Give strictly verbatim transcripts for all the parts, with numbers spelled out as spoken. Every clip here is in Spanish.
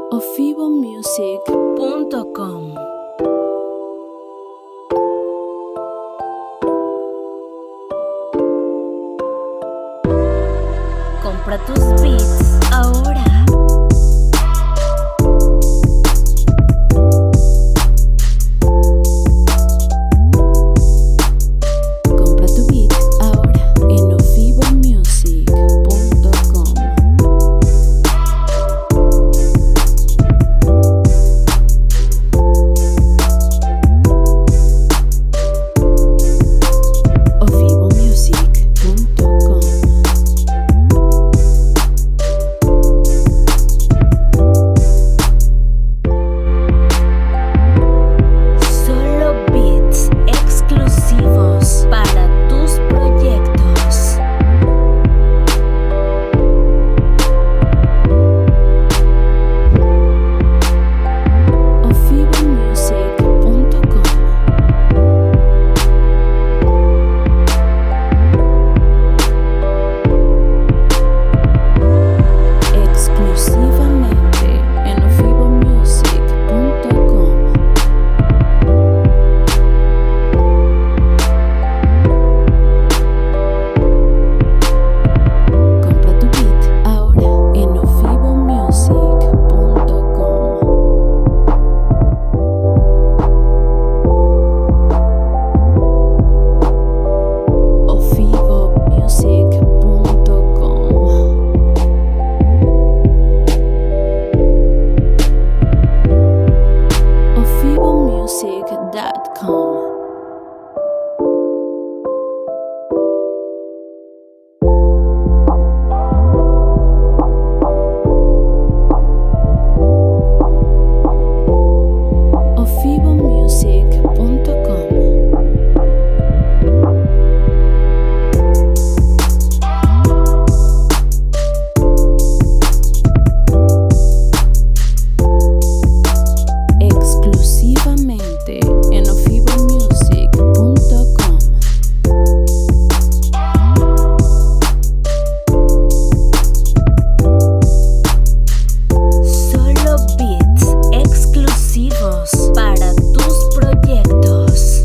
ofivo music punto com. Compra tus beats ahora. Compra tu beat ahora en ofivo music punto com. ofivo music punto com. Solo beats exclusivos para tus proyectos. ofivo music punto com. Exclusivamente en ofivo music punto com. Compra tu beat ahora en ofivo music punto com. ofivo music punto com. ofivo music punto com. ofivo music punto com. Exclusivamente en ofivo music punto com. Solo beats exclusivos para tus proyectos.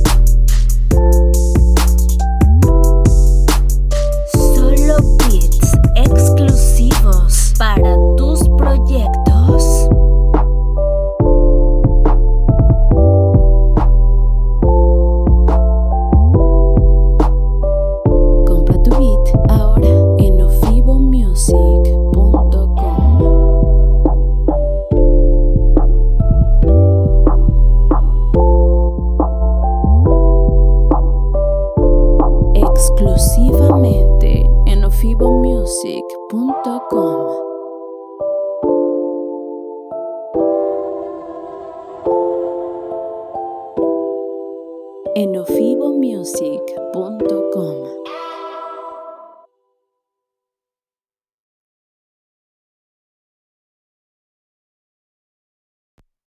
Solo beats exclusivos para tus proyectos. Compra tu beat ahora en ofivo music punto com. Exclusivamente en ofivo music punto com. En ofivo music punto com.